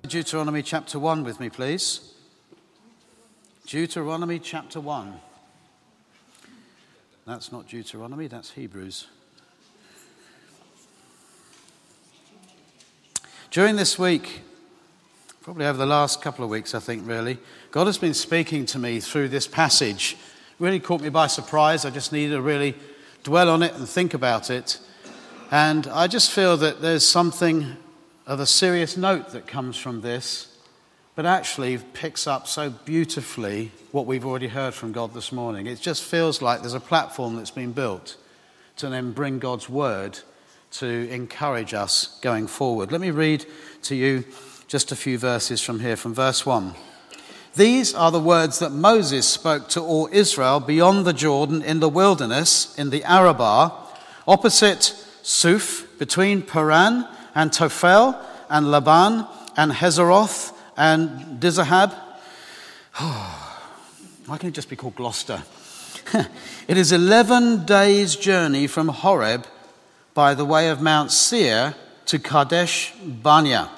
Deuteronomy chapter 1 with me, please. Deuteronomy chapter 1. That's not Deuteronomy, that's Hebrews. During this week, probably over the last couple of weeks, I think, really, God has been speaking to me through this passage. Really caught me by surprise. I just needed to really dwell on it and think about it. And I just feel that there's something of a serious note that comes from this, but actually picks up so beautifully what we've already heard from God this morning. It just feels like there's a platform that's been built to then bring God's word to encourage us going forward. Let me read to you just a few verses from here, from verse 1. These are the words that Moses spoke to all Israel beyond the Jordan in the wilderness, in the Arabah, opposite Suf, between Paran and Tophel and Laban and Hazeroth and Dizahab. Why can't it just be called Gloucester? It is 11 days' journey from Horeb by the way of Mount Seir to Kadesh Barnea.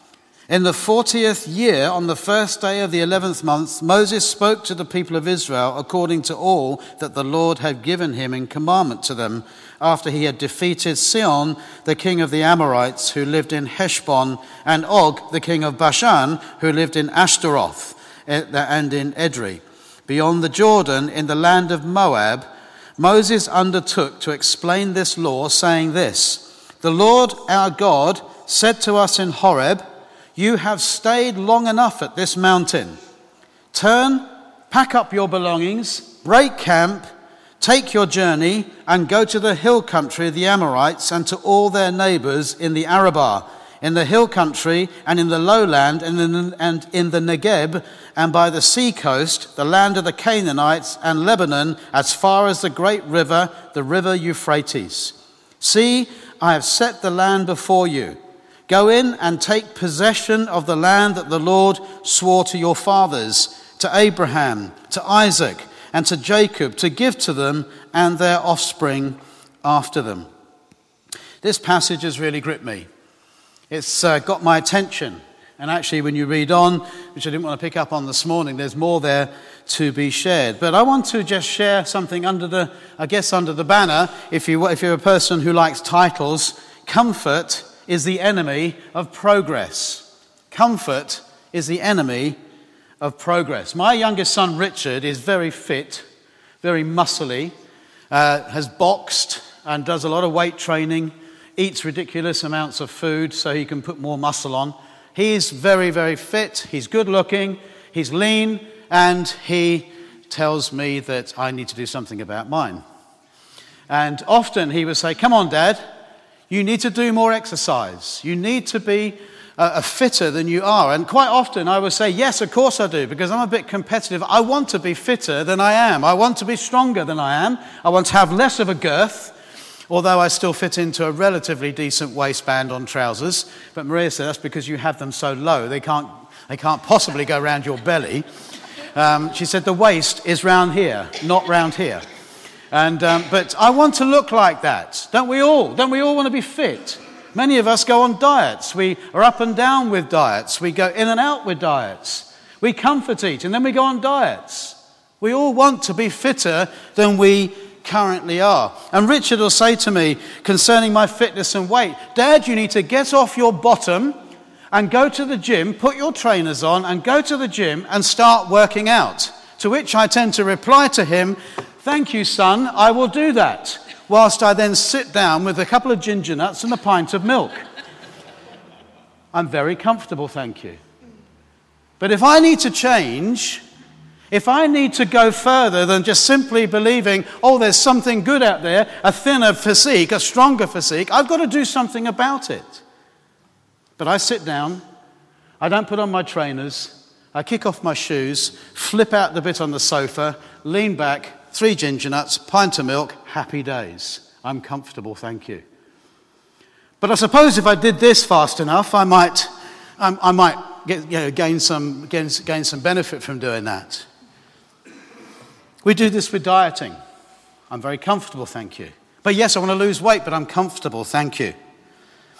In the 40th year, on the first day of the 11th month, Moses spoke to the people of Israel according to all that the Lord had given him in commandment to them, after he had defeated Sihon, the king of the Amorites, who lived in Heshbon, and Og, the king of Bashan, who lived in Ashtaroth and in Edrei. Beyond the Jordan, in the land of Moab, Moses undertook to explain this law, saying this: The Lord our God said to us in Horeb, "You have stayed long enough at this mountain. Turn, pack up your belongings, break camp, take your journey, and go to the hill country of the Amorites and to all their neighbors in the Arabah, in the hill country and in the lowland and in the Negeb, and by the sea coast, the land of the Canaanites and Lebanon, as far as the great river, the river Euphrates. See, I have set the land before you. Go in and take possession of the land that the Lord swore to your fathers, to Abraham, to Isaac, and to Jacob, to give to them and their offspring after them." This passage has really gripped me. It's got my attention. And actually, when you read on, which I didn't want to pick up on this morning, there's more there to be shared. But I want to just share something under the banner, if you're a person who likes titles. Comfort is the enemy of progress. Comfort is the enemy of progress. My youngest son, Richard, is very fit, very muscly, has boxed and does a lot of weight training, eats ridiculous amounts of food so he can put more muscle on. He's very, very fit, he's good looking, he's lean, and he tells me that I need to do something about mine. And often he would say, "Come on, Dad, you need to do more exercise. You need to be fitter than you are." And quite often I would say, "Yes, of course I do, because I'm a bit competitive. I want to be fitter than I am. I want to be stronger than I am. I want to have less of a girth, although I still fit into a relatively decent waistband on trousers." But Maria said, "That's because you have them so low. They can't possibly go around your belly." She said, "The waist is round here, not round here." And but I want to look like that. Don't we all? Don't we all want to be fit? Many of us go on diets. We are up and down with diets. We go in and out with diets. We comfort eat and then we go on diets. We all want to be fitter than we currently are. And Richard will say to me concerning my fitness and weight, "Dad, you need to get off your bottom and go to the gym, put your trainers on and go to the gym and start working out." To which I tend to reply to him, "Thank you, son, I will do that," whilst I then sit down with a couple of ginger nuts and a pint of milk. I'm very comfortable, thank you. But if I need to change, if I need to go further than just simply believing, "Oh, there's something good out there, a thinner physique, a stronger physique," I've got to do something about it. But I sit down, I don't put on my trainers, I kick off my shoes, flip out the bit on the sofa, lean back, 3 ginger nuts, pint of milk, happy days. I'm comfortable, thank you. But I suppose if I did this fast enough, I might gain some benefit from doing that. We do this with dieting. I'm very comfortable, thank you. But yes, I want to lose weight, but I'm comfortable, thank you.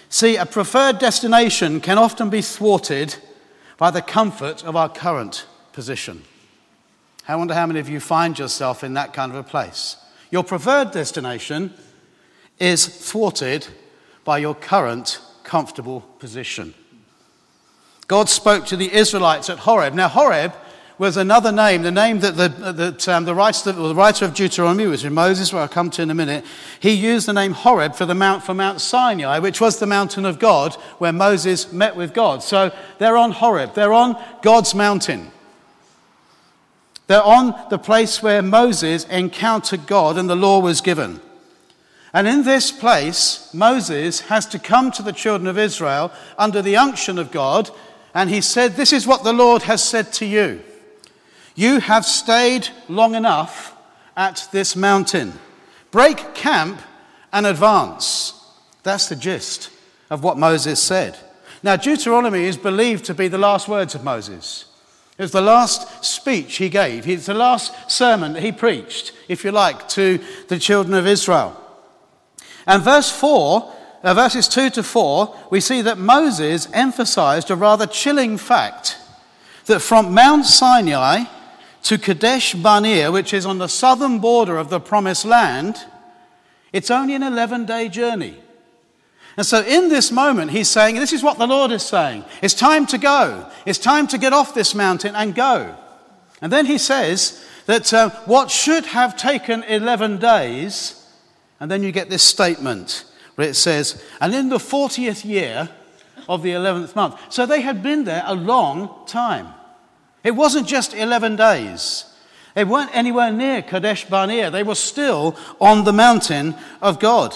See, a preferred destination can often be thwarted by the comfort of our current position. I wonder how many of you find yourself in that kind of a place. Your preferred destination is thwarted by your current comfortable position. God spoke to the Israelites at Horeb. Now, Horeb was another name, the name that the writer of Deuteronomy, which is Moses, where I'll come to in a minute, he used the name Horeb for Mount Sinai, which was the mountain of God, where Moses met with God. So they're on Horeb. They're on God's mountain. They're on the place where Moses encountered God and the law was given. And in this place, Moses has to come to the children of Israel under the unction of God, and he said, "This is what the Lord has said to you. You have stayed long enough at this mountain. Break camp and advance." That's the gist of what Moses said. Now, Deuteronomy is believed to be the last words of Moses. It was the last speech he gave. It's the last sermon that he preached, if you like, to the children of Israel. And verses 2 to 4, we see that Moses emphasized a rather chilling fact, that from Mount Sinai to Kadesh Barnea, which is on the southern border of the Promised Land, it's only an 11-day journey. And so in this moment, he's saying, this is what the Lord is saying. It's time to go. It's time to get off this mountain and go. And then he says that what should have taken 11 days, and then you get this statement where it says, and in the 40th year of the 11th month. So they had been there a long time. It wasn't just 11 days. They weren't anywhere near Kadesh Barnea. They were still on the mountain of God.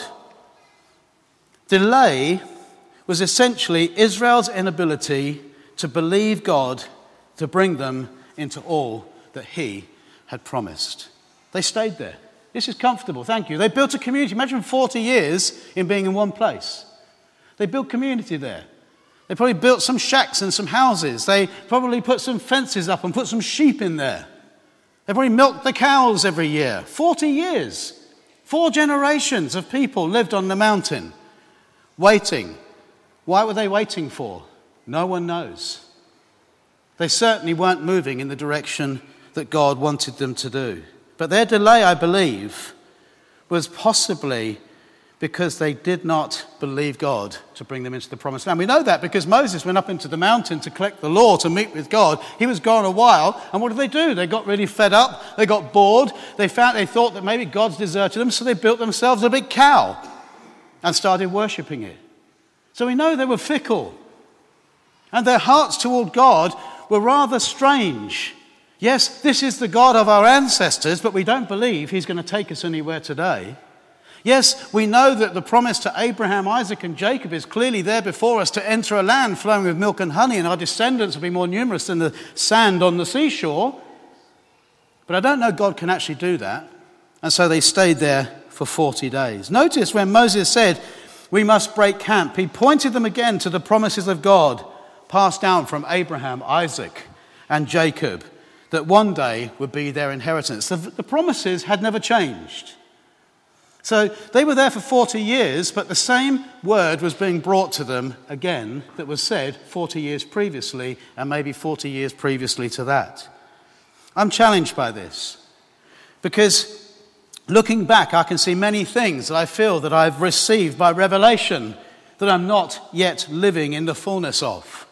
Delay was essentially Israel's inability to believe God to bring them into all that he had promised. They stayed there. This is comfortable, thank you. They built a community. Imagine 40 years in being in one place. They built community there. They probably built some shacks and some houses. They probably put some fences up and put some sheep in there. They probably milked the cows every year. 40 years. 4 generations of people lived on the mountain, waiting. Why were they waiting for? No one knows. They certainly weren't moving in the direction that God wanted them to do. But their delay, I believe, was possibly because they did not believe God to bring them into the Promised Land. We know that because Moses went up into the mountain to collect the law, to meet with God. He was gone a while, and what did they do? They got really fed up, they got bored, they thought that maybe God's deserted them, so they built themselves a big cow and started worshipping it. So we know they were fickle, and their hearts toward God were rather strange. Yes, this is the God of our ancestors, but we don't believe he's going to take us anywhere today. Yes, we know that the promise to Abraham, Isaac, and Jacob is clearly there before us to enter a land flowing with milk and honey, and our descendants will be more numerous than the sand on the seashore. But I don't know God can actually do that. And so they stayed there for 40 days. Notice when Moses said, we must break camp, he pointed them again to the promises of God passed down from Abraham, Isaac, and Jacob, that one day would be their inheritance. The promises had never changed. So they were there for 40 years, but the same word was being brought to them again that was said 40 years previously, and maybe 40 years previously to that. I'm challenged by this, because looking back, I can see many things that I feel that I've received by revelation that I'm not yet living in the fullness of.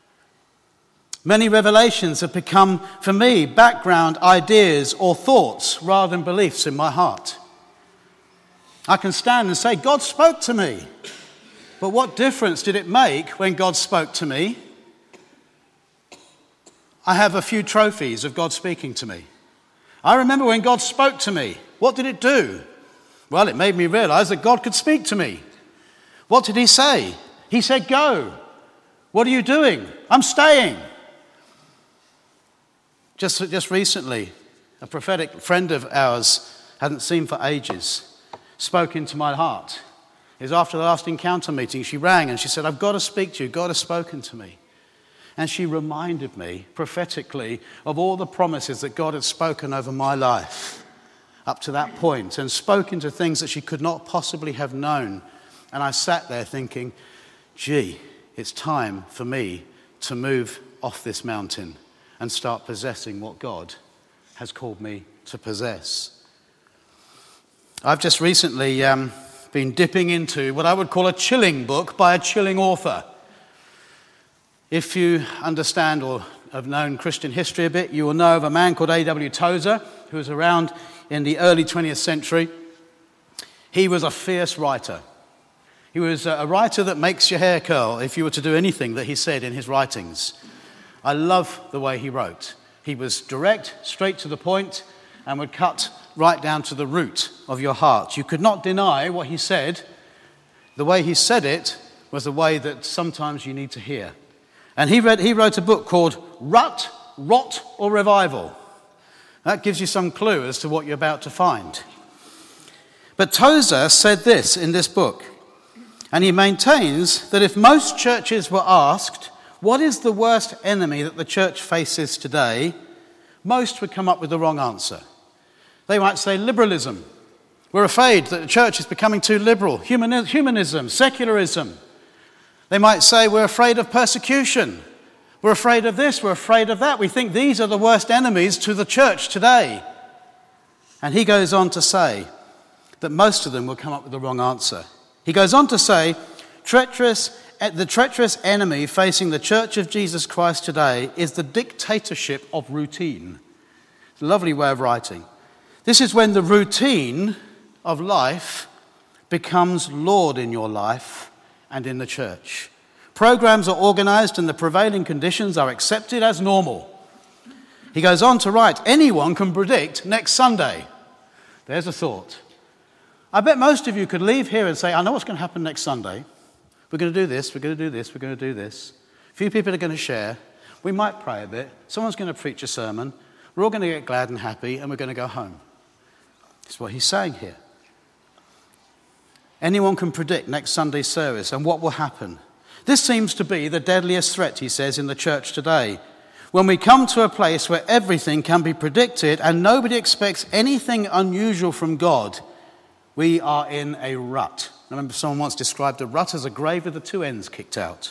Many revelations have become, for me, background ideas or thoughts rather than beliefs in my heart. I can stand and say, God spoke to me. But what difference did it make when God spoke to me? I have a few trophies of God speaking to me. I remember when God spoke to me. What did it do? Well, it made me realize that God could speak to me. What did he say? He said, go. What are you doing? I'm staying. Just recently, a prophetic friend of ours, hadn't seen for ages, spoke into my heart. It was after the last encounter meeting. She rang and she said, I've got to speak to you. God has spoken to me. And she reminded me prophetically of all the promises that God had spoken over my life up to that point, and spoken to things that she could not possibly have known. And I sat there thinking, gee, it's time for me to move off this mountain and start possessing what God has called me to possess. I've just recently been dipping into what I would call a chilling book by a chilling author. If you understand or have known Christian history a bit, you will know of a man called A.W. Tozer, who was around in the early 20th century. He was a fierce writer. He was a writer that makes your hair curl if you were to do anything that he said in his writings. I love the way he wrote. He was direct, straight to the point, and would cut right down to the root of your heart. You could not deny what he said. The way he said it was the way that sometimes you need to hear. And he wrote a book called Rut, Rot, or Revival. That gives you some clue as to what you're about to find. But Tozer said this in this book, and he maintains that if most churches were asked, what is the worst enemy that the church faces today, most would come up with the wrong answer. They might say liberalism. We're afraid that the church is becoming too liberal. Humanism, secularism. They might say we're afraid of persecution. We're afraid of this, we're afraid of that. We think these are the worst enemies to the church today. And he goes on to say that most of them will come up with the wrong answer. He goes on to say, the treacherous enemy facing the Church of Jesus Christ today is the dictatorship of routine. It's a lovely way of writing. This is when the routine of life becomes Lord in your life and in the church. Programs are organized and the prevailing conditions are accepted as normal. He goes on to write, anyone can predict next Sunday. There's a thought. I bet most of you could leave here and say, I know what's going to happen next Sunday. We're going to do this, we're going to do this, we're going to do this. A few people are going to share. We might pray a bit. Someone's going to preach a sermon. We're all going to get glad and happy, and we're going to go home. That's what he's saying here. Anyone can predict next Sunday's service and what will happen. This seems to be the deadliest threat, he says, in the church today. When we come to a place where everything can be predicted and nobody expects anything unusual from God, we are in a rut. I remember someone once described a rut as a grave with the two ends kicked out.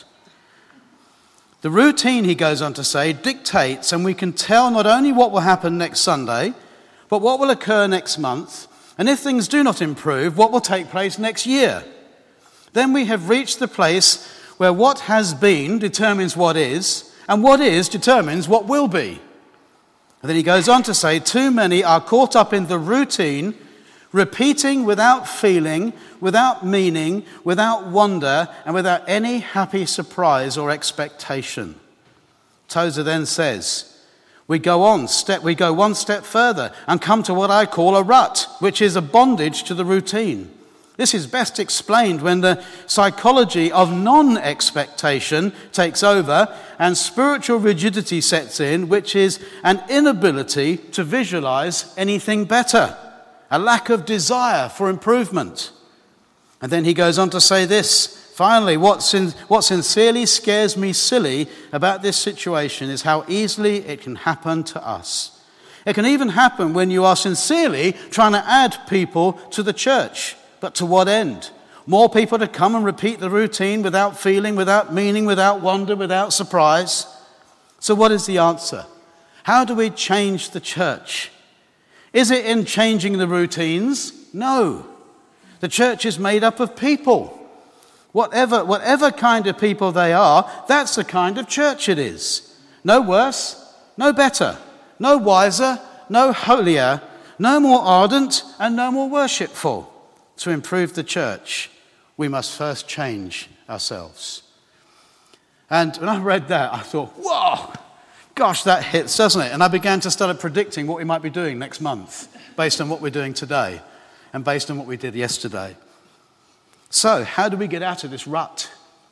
The routine, he goes on to say, dictates, and we can tell not only what will happen next Sunday, but what will occur next month, and if things do not improve, what will take place next year. Then we have reached the place where what has been determines what is, and what is determines what will be. And then he goes on to say, too many are caught up in the routine, repeating without feeling, without meaning, without wonder, and without any happy surprise or expectation. Tozer then says, we go one step further and come to what I call a rut, which is a bondage to the routine. This is best explained when the psychology of non-expectation takes over and spiritual rigidity sets in, which is an inability to visualize anything better, a lack of desire for improvement. And then he goes on to say this, finally, what sincerely scares me silly about this situation is how easily it can happen to us. It can even happen when you are sincerely trying to add people to the church. But to what end? More people to come and repeat the routine without feeling, without meaning, without wonder, without surprise. So what is the answer? How do we change the church? Is it in changing the routines? No. The church is made up of people. Whatever kind of people they are, that's the kind of church it is. No worse, no better, no wiser, no holier, no more ardent, and no more worshipful. To improve the church, we must first change ourselves. And when I read that, I thought, whoa, gosh, that hits, doesn't it? And I began to start predicting what we might be doing next month based on what we're doing today and based on what we did yesterday. So, how do we get out of this rut?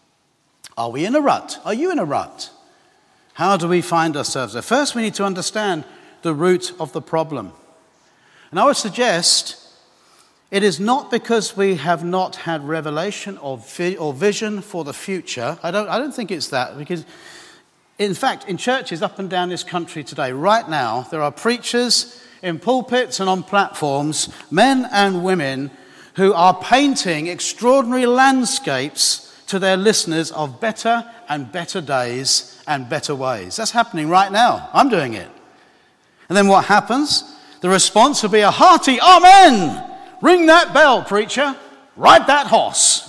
Are we in a rut? Are you in a rut? How do we find ourselves there? First, we need to understand the root of the problem. And I would suggest it is not because we have not had revelation or vision for the future. I don't think it's that, because in fact, in churches up and down this country today, right now, there are preachers in pulpits and on platforms, men and women, who are painting extraordinary landscapes to their listeners of better and better days and better ways. That's happening right now. I'm doing it. And then what happens? The response will be a hearty amen. Ring that bell, preacher. Ride that horse.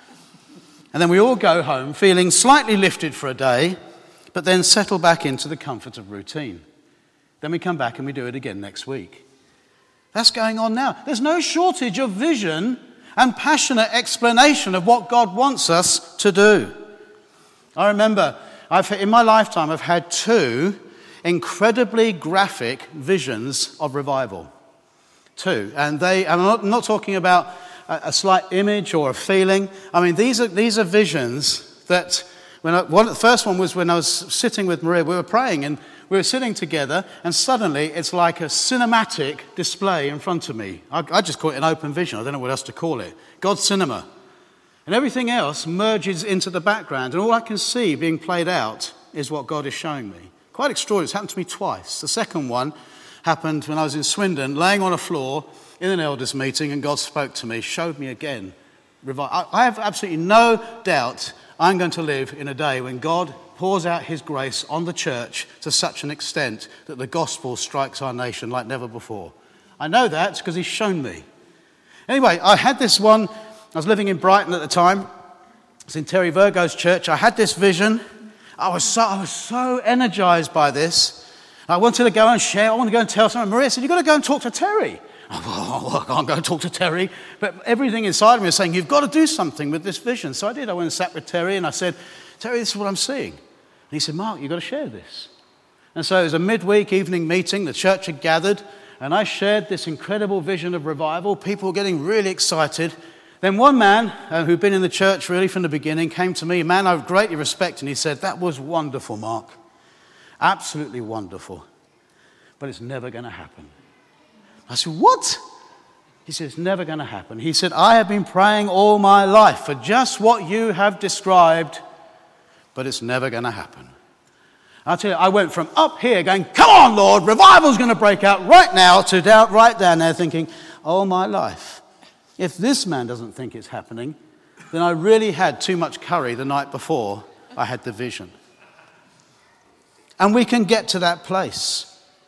And then we all go home feeling slightly lifted for a day, but then settle back into the comfort of routine. Then we come back and we do it again next week. That's going on now. There's no shortage of vision and passionate explanation of what God wants us to do. I remember, in my lifetime, I've had 2 incredibly graphic visions of revival. 2. And I'm not talking about a slight image or a feeling. I mean, these are visions that, the first one was when I was sitting with Maria. We were praying and we were sitting together, and suddenly it's like a cinematic display in front of me. I just call it an open vision. I don't know what else to call it. God's cinema. And everything else merges into the background, and all I can see being played out is what God is showing me. Quite extraordinary. It's happened to me twice. The second one happened when I was in Swindon, laying on a floor in an elders meeting, and God spoke to me, showed me again. I have absolutely no doubt I'm going to live in a day when God pours out his grace on the church to such an extent that the gospel strikes our nation like never before. I know that because he's shown me. Anyway, I had this one. I was living in Brighton at the time. I was in Terry Virgo's church. I had this vision. I was so energized by this. I wanted to go and share. I want to go and tell someone. Maria said, "You've got to go and talk to Terry." I can't go and talk to Terry. But everything inside of me was saying, you've got to do something with this vision. So I did. I went and sat with Terry and I said, "Terry, this is what I'm seeing." And he said, "Mark, you've got to share this." And so it was a midweek evening meeting. The church had gathered and I shared this incredible vision of revival. People were getting really excited. Then one man who'd been in the church really from the beginning came to me, a man I greatly respect, and he said, "That was wonderful, Mark. Absolutely wonderful. But it's never going to happen." I said, "What?" He said, "It's never going to happen." He said, "I have been praying all my life for just what you have described, but it's never going to happen." I'll tell you, I went from up here going, "Come on, Lord, revival's going to break out right now," to right down there thinking, "Oh, my life. If this man doesn't think it's happening, then I really had too much curry the night before I had the vision." And we can get to that place.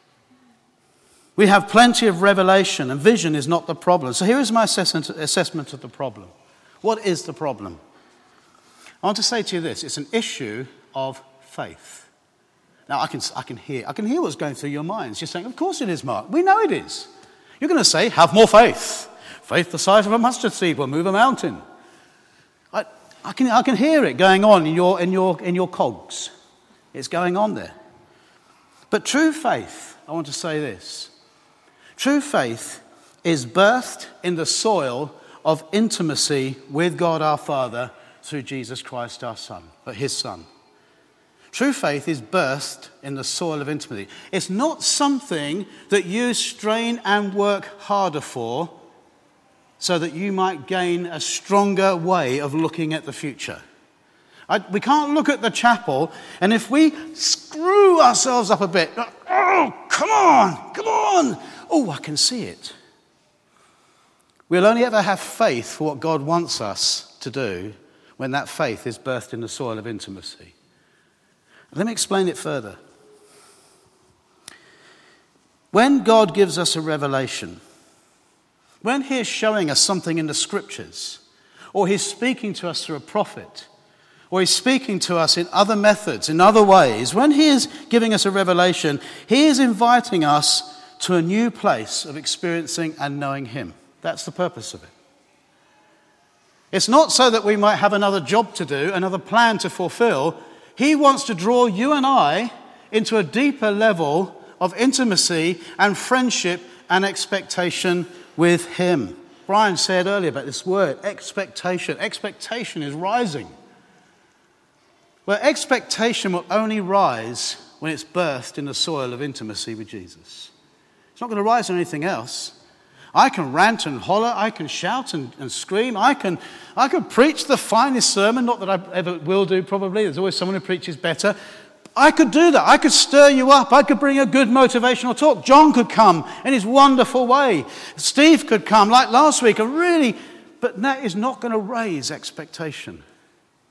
We have plenty of revelation, and vision is not the problem. So here is my assessment of the problem. What is the problem? I want to say to you this: it's an issue of faith. Now, I can hear what's going through your minds. You're saying, "Of course it is, Mark. We know it is." You're going to say, "Have more faith. Faith the size of a mustard seed will move a mountain." I can hear it going on in your cogs. It's going on there. But true faith, I want to say this. True faith is birthed in the soil of intimacy with God our Father through Jesus Christ our Son, his Son. True faith is birthed in the soil of intimacy. It's not something that you strain and work harder for so that you might gain a stronger way of looking at the future. We can't look at the chapel, and if we screw ourselves up a bit, "Oh, come on. Oh, I can see it." We'll only ever have faith for what God wants us to do when that faith is birthed in the soil of intimacy. Let me explain it further. When God gives us a revelation, when he is showing us something in the scriptures, or he's speaking to us through a prophet, or he's speaking to us in other methods, in other ways, when he is giving us a revelation, he is inviting us to a new place of experiencing and knowing him. That's the purpose of it. It's not so that we might have another job to do, another plan to fulfill. He wants to draw you and I into a deeper level of intimacy and friendship and expectation with him. Brian said earlier about this word, expectation. Expectation is rising. Well, expectation will only rise when it's birthed in the soil of intimacy with Jesus. It's not going to rise on anything else. I can rant and holler, I can shout and scream, I can preach the finest sermon, not that I ever will do probably, there's always someone who preaches better. I could do that, I could stir you up, I could bring a good motivational talk. John could come in his wonderful way. Steve could come like last week, but that is not going to raise expectation.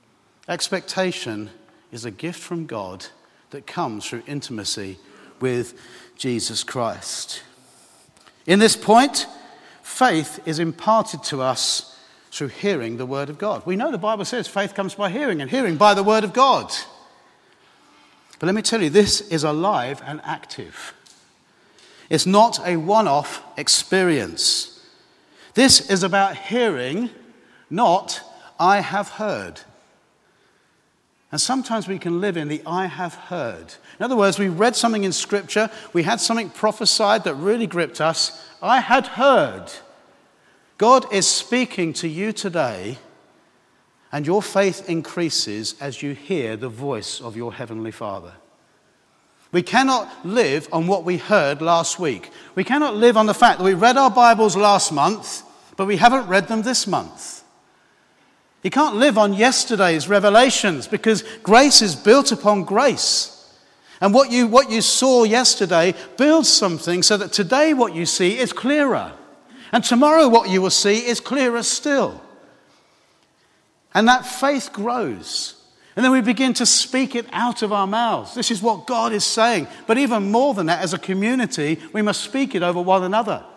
Expectation is a gift from God that comes through intimacy with Jesus Christ. In this point, faith is imparted to us through hearing the word of God. We know the Bible says faith comes by hearing, and hearing by the word of God. But let me tell you, this is alive and active. It's not a one-off experience. This is about hearing, not I have heard. And sometimes we can live in the I have heard. In other words, we read something in Scripture, we had something prophesied that really gripped us. I had heard. God is speaking to you today, and your faith increases as you hear the voice of your Heavenly Father. We cannot live on what we heard last week. We cannot live on the fact that we read our Bibles last month, but we haven't read them this month. You can't live on yesterday's revelations, because grace is built upon grace. And what you saw yesterday builds something so that today what you see is clearer. And tomorrow what you will see is clearer still. And that faith grows. And then we begin to speak it out of our mouths. This is what God is saying. But even more than that, as a community, we must speak it over one another.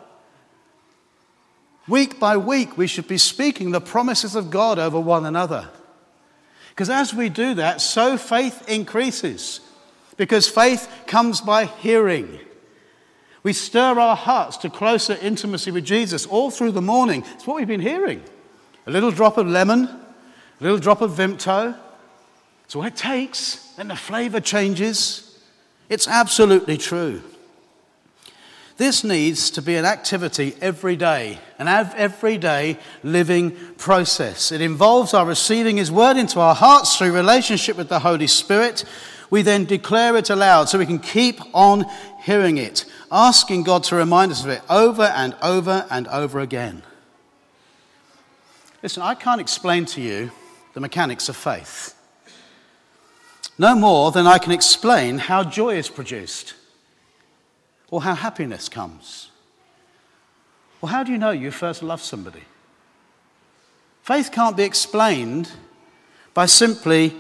Week by week, we should be speaking the promises of God over one another. Because as we do that, so faith increases. Because faith comes by hearing. We stir our hearts to closer intimacy with Jesus all through the morning. It's what we've been hearing. A little drop of lemon, a little drop of Vimto. It's all it takes, and the flavor changes. It's absolutely true. This needs to be an activity every day, an everyday living process. It involves our receiving His word into our hearts through relationship with the Holy Spirit. We then declare it aloud so we can keep on hearing it, asking God to remind us of it over and over and over again. Listen, I can't explain to you the mechanics of faith. No more than I can explain how joy is produced, or how happiness comes. Or how do you know you first loved somebody? Faith can't be explained by simply,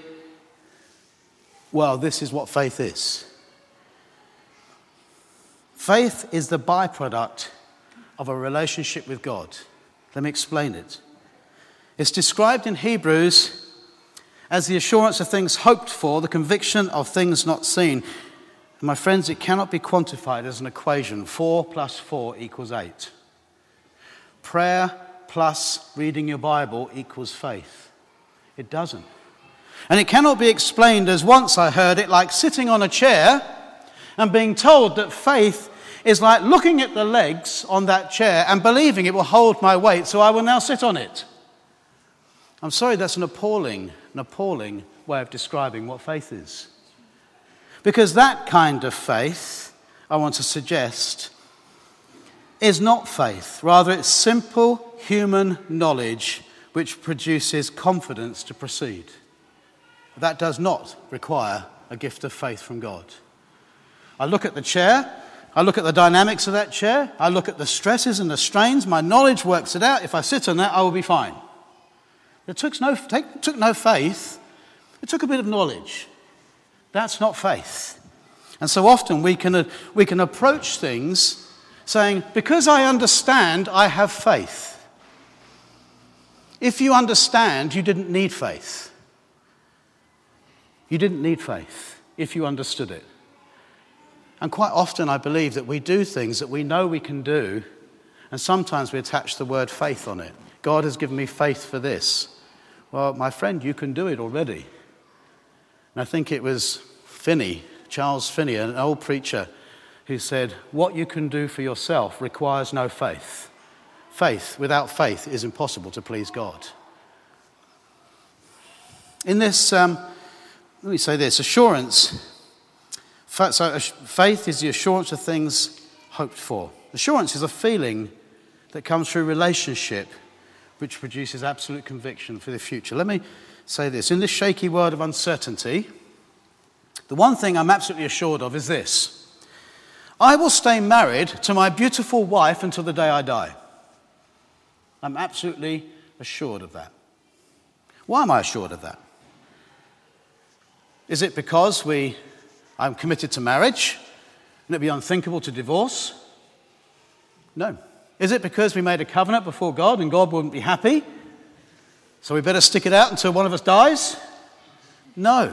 well, this is what faith is. Faith is the byproduct of a relationship with God. Let me explain it. It's described in Hebrews as the assurance of things hoped for, the conviction of things not seen. And my friends, it cannot be quantified as an equation. 4 + 4 = 8. Prayer plus reading your Bible equals faith. It doesn't. And it cannot be explained as once I heard it, like sitting on a chair and being told that faith is like looking at the legs on that chair and believing it will hold my weight, so I will now sit on it. I'm sorry, that's an appalling way of describing what faith is. Because that kind of faith, I want to suggest, is not faith. Rather, it's simple human knowledge which produces confidence to proceed. That does not require a gift of faith from God. I look at the chair, I look at the dynamics of that chair, I look at the stresses and the strains, my knowledge works it out. If I sit on that, I will be fine. It took no faith, it took a bit of knowledge. That's not faith. And so often we can approach things saying, because I understand, I have faith. If you understand, you didn't need faith. You didn't need faith if you understood it. And quite often I believe that we do things that we know we can do, and sometimes we attach the word faith on it. God has given me faith for this. Well, my friend, you can do it already. And I think it was Charles Finney, an old preacher, who said, what you can do for yourself requires no faith. Without faith, is impossible to please God. In this, let me say this, assurance. So faith is the assurance of things hoped for. Assurance is a feeling that comes through relationship, which produces absolute conviction for the future. Let me say this. In this shaky world of uncertainty, the one thing I'm absolutely assured of is this. I will stay married to my beautiful wife until the day I die. I'm absolutely assured of that. Why am I assured of that? Is it because I'm committed to marriage and it'd be unthinkable to divorce? No. Is it because we made a covenant before God and God wouldn't be happy, so we better stick it out until one of us dies? No.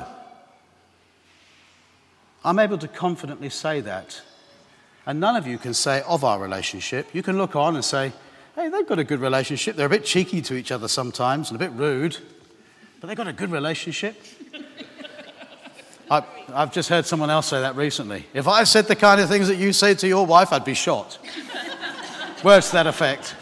I'm able to confidently say that. And none of you can say of our relationship. You can look on and say, hey, they've got a good relationship. They're a bit cheeky to each other sometimes and a bit rude, but they've got a good relationship. I've just heard someone else say that recently. If I said the kind of things that you say to your wife, I'd be shot. Words to that effect.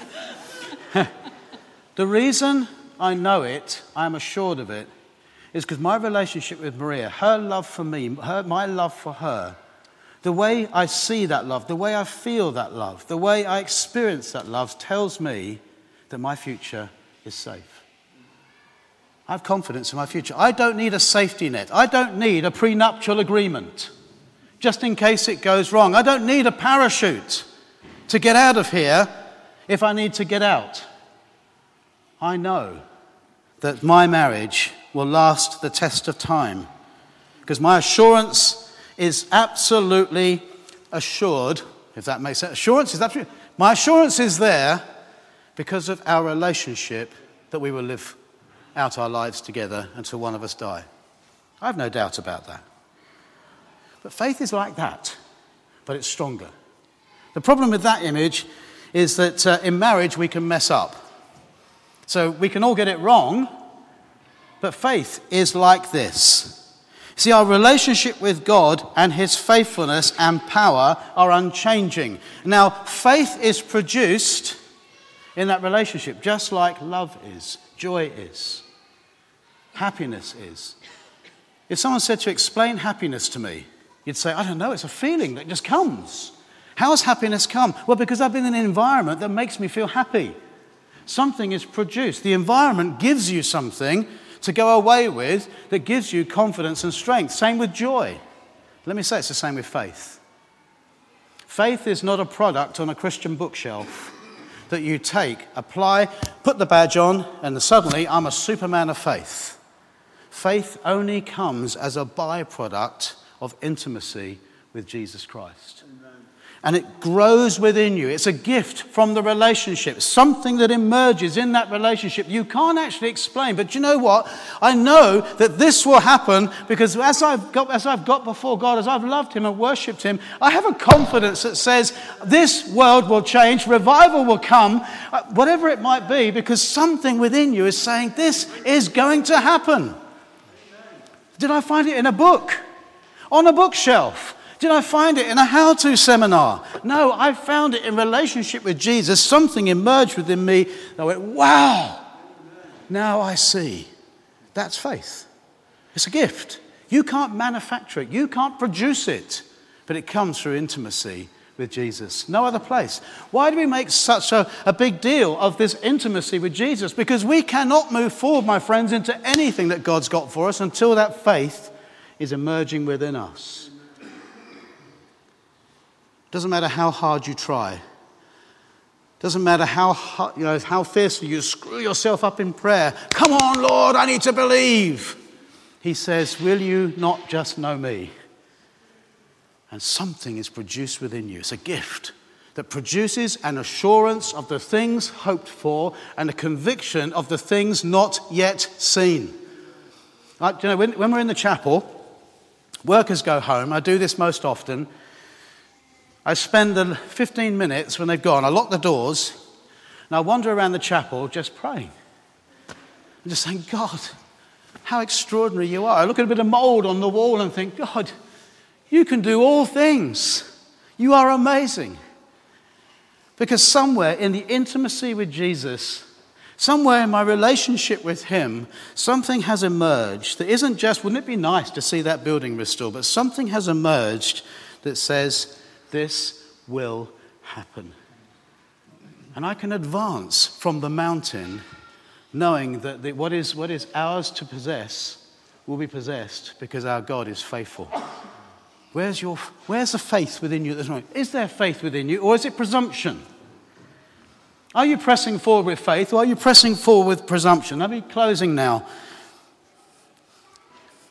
The reason I know it, I'm assured of it, is because my relationship with Maria, her love for me, my love for her, the way I see that love, the way I feel that love, the way I experience that love tells me that my future is safe. I have confidence in my future. I don't need a safety net. I don't need a prenuptial agreement just in case it goes wrong. I don't need a parachute to get out of here if I need to get out. I know that my marriage will last the test of time because my assurance is absolutely assured, if that makes sense. Assurance is absolutely, my assurance is there because of our relationship that we will live out our lives together until one of us die. I have no doubt about that. But faith is like that, but it's stronger. The problem with that image is that in marriage we can mess up. So we can all get it wrong, but faith is like this. See, our relationship with God and his faithfulness and power are unchanging. Now, faith is produced in that relationship, just like love is, joy is, happiness is. If someone said to explain happiness to me, you'd say, I don't know, it's a feeling that just comes. How has happiness come? Well, because I've been in an environment that makes me feel happy. Something is produced. The environment gives you something to go away with that gives you confidence and strength. Same with joy. Let me say it's the same with faith. Faith is not a product on a Christian bookshelf that you take, apply, put the badge on, and suddenly I'm a Superman of faith. Faith only comes as a byproduct of intimacy with Jesus Christ. And it grows within you. It's a gift from the relationship, something that emerges in that relationship. You can't actually explain, but you know what? I know that this will happen because as I've got before God, as I've loved him and worshipped him, I have a confidence that says this world will change, revival will come, whatever it might be, because something within you is saying this is going to happen. Did I find it in a book? On a bookshelf? Did I find it in a how-to seminar? No, I found it in relationship with Jesus. Something emerged within me. I went, wow, now I see. That's faith. It's a gift. You can't manufacture it. You can't produce it. But it comes through intimacy with Jesus. No other place. Why do we make such a big deal of this intimacy with Jesus? Because we cannot move forward, my friends, into anything that God's got for us until that faith is emerging within us. Doesn't matter how hard you try. Doesn't matter how fiercely you screw yourself up in prayer. Come on, Lord, I need to believe. He says, will you not just know me? And something is produced within you. It's a gift that produces an assurance of the things hoped for and a conviction of the things not yet seen. Like, when we're in the chapel, workers go home. I do this most often. I spend the 15 minutes when they've gone, I lock the doors, and I wander around the chapel just praying. And just saying, God, how extraordinary you are. I look at a bit of mold on the wall and think, God, you can do all things. You are amazing. Because somewhere in the intimacy with Jesus, somewhere in my relationship with him, something has emerged that isn't just, wouldn't it be nice to see that building restored, but something has emerged that says, this will happen. And I can advance from the mountain knowing that what is ours to possess will be possessed because our God is faithful. Where's the faith within you at this moment? Is there faith within you or is it presumption? Are you pressing forward with faith or are you pressing forward with presumption? I'll be closing now.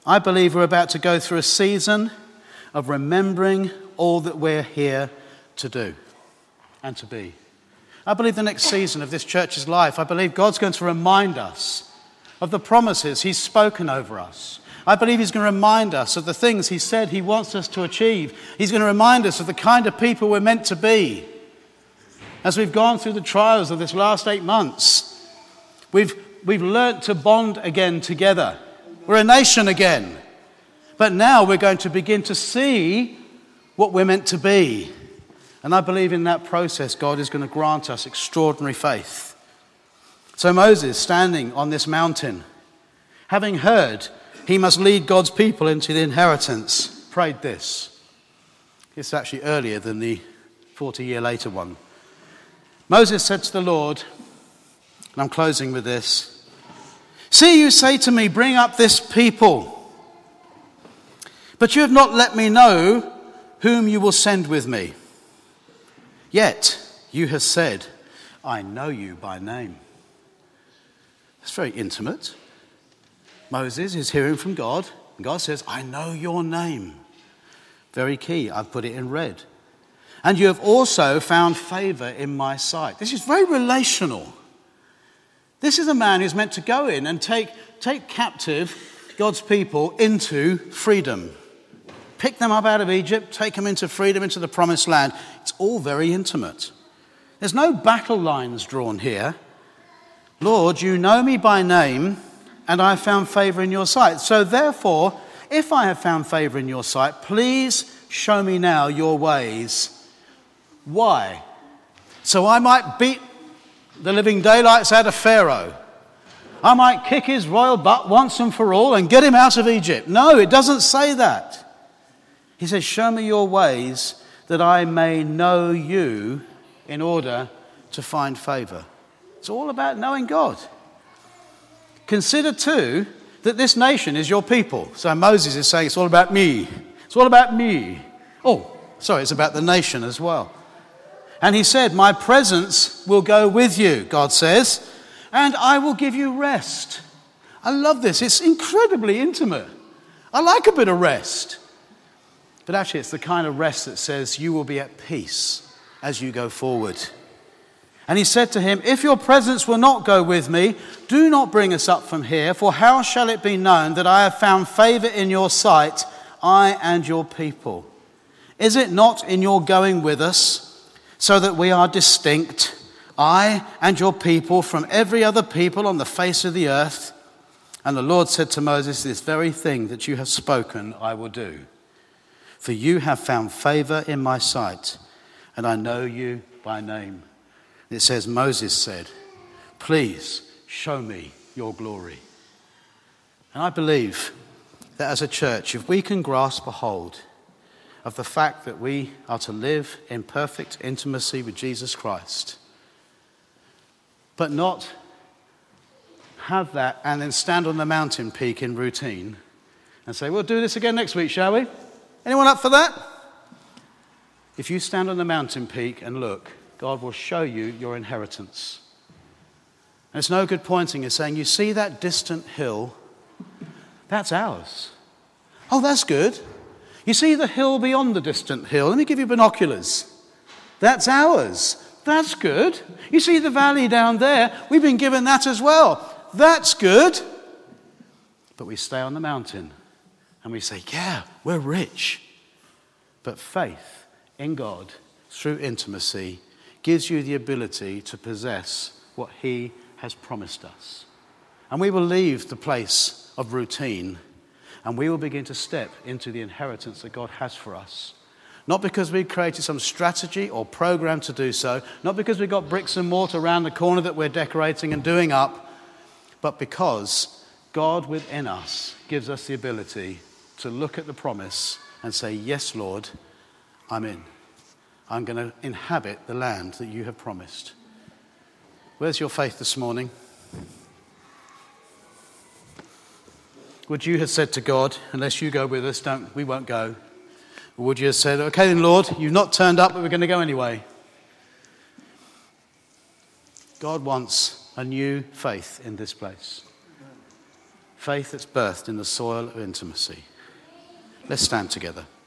I believe we're about to go through a season of remembering all that we're here to do and to be. I believe the next season of this church's life, I believe God's going to remind us of the promises he's spoken over us. I believe he's going to remind us of the things he said he wants us to achieve. He's going to remind us of the kind of people we're meant to be. As we've gone through the trials of this last 8 months, we've learnt to bond again together. We're a nation again. But now we're going to begin to see what we're meant to be. And I believe in that process, God is going to grant us extraordinary faith. So Moses, standing on this mountain, having heard he must lead God's people into the inheritance, prayed this. It's actually earlier than the 40-year later one. Moses said to the Lord, and I'm closing with this, "See, you say to me, bring up this people, but you have not let me know whom you will send with me. Yet you have said, I know you by name." It's very intimate. Moses is hearing from God, and God says, I know your name. Very key. I've put it in red. And you have also found favor in my sight. This is very relational. This is a man who's meant to go in and take captive God's people into freedom. Pick them up out of Egypt, take them into freedom, into the promised land. It's all very intimate. There's no battle lines drawn here. Lord, you know me by name, and I have found favor in your sight. So therefore, if I have found favor in your sight, please show me now your ways. Why? So I might beat the living daylights out of Pharaoh. I might kick his royal butt once and for all and get him out of Egypt. No, it doesn't say that. He says, show me your ways that I may know you in order to find favor. It's all about knowing God. Consider too that this nation is your people. So Moses is saying it's all about me. It's all about me. Oh, sorry, it's about the nation as well. And he said, my presence will go with you, God says, and I will give you rest. I love this. It's incredibly intimate. I like a bit of rest. But actually, it's the kind of rest that says you will be at peace as you go forward. And he said to him, if your presence will not go with me, do not bring us up from here, for how shall it be known that I have found favor in your sight, I and your people? Is it not in your going with us, so that we are distinct, I and your people, from every other people on the face of the earth? And the Lord said to Moses, this very thing that you have spoken, I will do. For you have found favor in my sight, and I know you by name. It says, Moses said, please show me your glory. And I believe that as a church, if we can grasp a hold of the fact that we are to live in perfect intimacy with Jesus Christ, but not have that and then stand on the mountain peak in routine and say, we'll do this again next week, shall we? Anyone up for that? If you stand on the mountain peak and look, God will show you your inheritance. And it's no good pointing and saying, you see that distant hill? That's ours. Oh, that's good. You see the hill beyond the distant hill? Let me give you binoculars. That's ours. That's good. You see the valley down there? We've been given that as well. That's good. But we stay on the mountain and we say, yeah, we're rich. But faith in God through intimacy gives you the ability to possess what he has promised us. And we will leave the place of routine and we will begin to step into the inheritance that God has for us. Not because we've created some strategy or program to do so, not because we've got bricks and mortar around the corner that we're decorating and doing up, but because God within us gives us the ability to look at the promise and say, yes, Lord, I'm in. I'm going to inhabit the land that you have promised. Where's your faith this morning? Would you have said to God, unless you go with us, we won't go? Or would you have said, okay then, Lord, you've not turned up, but we're going to go anyway? God wants a new faith in this place. Faith that's birthed in the soil of intimacy. Let's stand together.